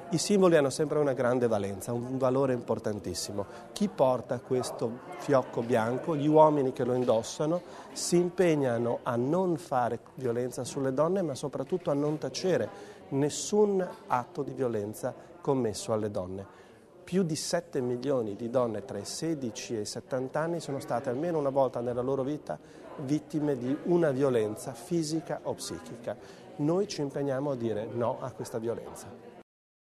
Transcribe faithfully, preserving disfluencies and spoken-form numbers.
I simboli hanno sempre una grande valenza, un valore importantissimo. Chi porta questo fiocco bianco, gli uomini che lo indossano, si impegnano a non fare violenza sulle donne, ma soprattutto a non tacere nessun atto di violenza commesso alle donne. Più di sette milioni di donne tra i sedici e i settanta anni sono state almeno una volta nella loro vita vittime di una violenza fisica o psichica. Noi ci impegniamo a dire no a questa violenza.